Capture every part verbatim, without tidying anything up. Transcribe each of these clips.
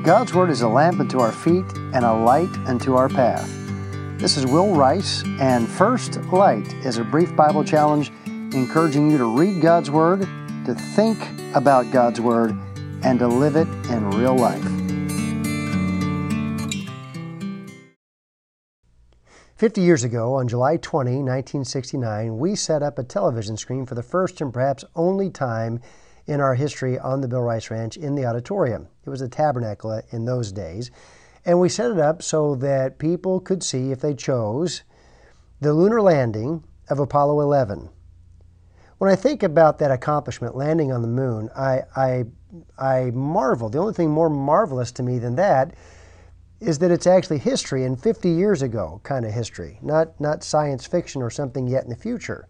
God's Word is a lamp unto our feet and a light unto our path. This is Will Rice, and First Light is a brief Bible challenge encouraging you to read God's Word, to think about God's Word, and to live it in real life. Fifty years ago, on July twentieth, nineteen sixty-nine, we set up a television screen for the first and perhaps only time in our history on the Bill Rice Ranch in the auditorium. It was a tabernacle in those days. And we set it up so that people could see, if they chose, the lunar landing of Apollo eleven. When I think about that accomplishment, landing on the moon, I, I, I marvel. The only thing more marvelous to me than that is that it's actually history, and fifty years ago kind of history, not, not science fiction or something yet in the future.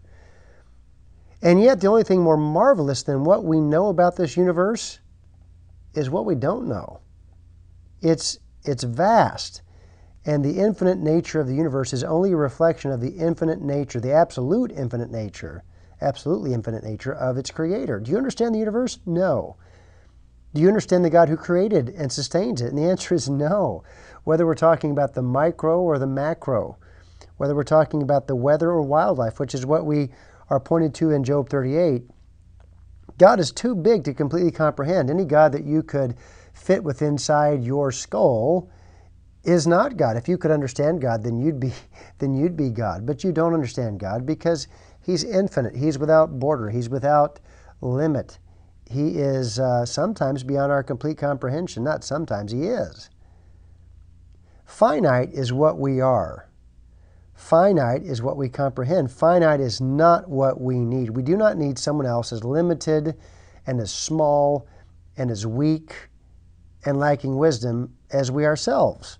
And yet, the only thing more marvelous than what we know about this universe is what we don't know. It's, it's vast, and the infinite nature of the universe is only a reflection of the infinite nature, the absolute infinite nature, absolutely infinite nature of its creator. Do you understand the universe? No. Do you understand the God who created and sustains it? And the answer is no. Whether we're talking about the micro or the macro, whether we're talking about the weather or wildlife, which is what we are pointed to in Job thirty-eight, God is too big to completely comprehend. Any God that you could fit with inside your skull is not God. If you could understand God, then you'd be, then you'd be God. But you don't understand God because He's infinite. He's without border. He's without limit. He is uh, sometimes beyond our complete comprehension. Not sometimes, He is. Finite is what we are. Finite is what we comprehend. Finite is not what we need. We do not need someone else as limited and as small and as weak and lacking wisdom as we ourselves.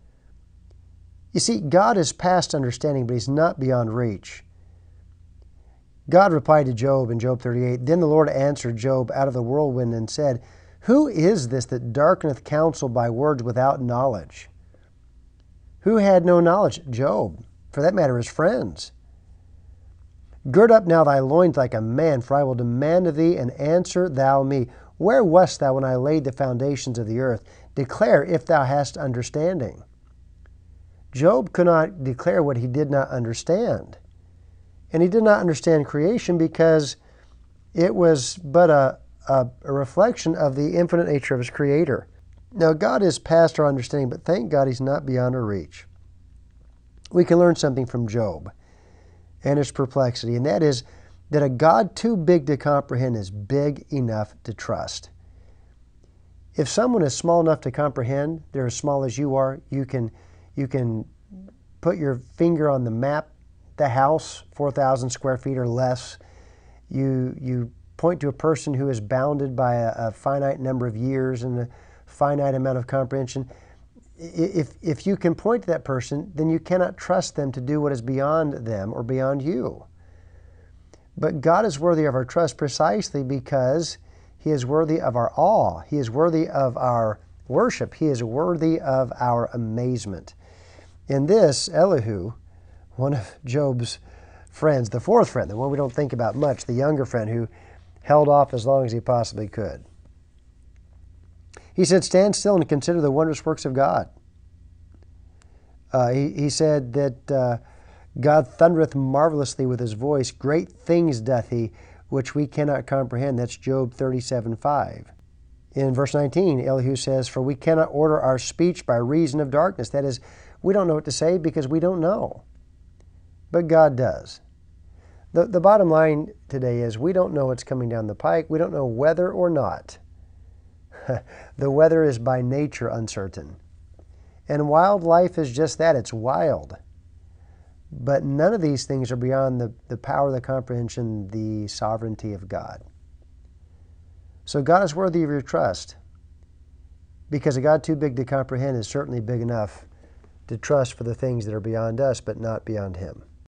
You see, God is past understanding, but He's not beyond reach. God replied to Job in Job thirty-eight, "Then the Lord answered Job out of the whirlwind and said, Who is this that darkeneth counsel by words without knowledge?" Who had no knowledge? Job. For that matter, his friends. "Gird up now thy loins like a man, for I will demand of thee, and answer thou me. Where wast thou when I laid the foundations of the earth? Declare if thou hast understanding." Job could not declare what he did not understand. And he did not understand creation because it was but a, a, a reflection of the infinite nature of His Creator. Now, God is past our understanding, but thank God He's not beyond our reach. We can learn something from Job and his perplexity, and that is that a God too big to comprehend is big enough to trust. If someone is small enough to comprehend, they're as small as you are, you can, you can put your finger on the map, the house, four thousand square feet or less. You, you point to a person who is bounded by a, a finite number of years and a finite amount of comprehension. If, if you can point to that person, then you cannot trust them to do what is beyond them or beyond you. But God is worthy of our trust precisely because He is worthy of our awe. He is worthy of our worship. He is worthy of our amazement. In this, Elihu, one of Job's friends, the fourth friend, the one we don't think about much, the younger friend who held off as long as he possibly could, he said, "Stand still and consider the wondrous works of God." Uh, he, he said that uh, God thundereth marvelously with His voice. Great things doth He, which we cannot comprehend. That's Job thirty-seven five. In verse nineteen, Elihu says, "For we cannot order our speech by reason of darkness." That is, we don't know what to say because we don't know. But God does. The, the bottom line today is we don't know what's coming down the pike. We don't know whether or not. The weather is by nature uncertain. And wildlife is just that. It's wild. But none of these things are beyond the, the power, the comprehension, the sovereignty of God. So God is worthy of your trust, because a God too big to comprehend is certainly big enough to trust for the things that are beyond us, but not beyond Him.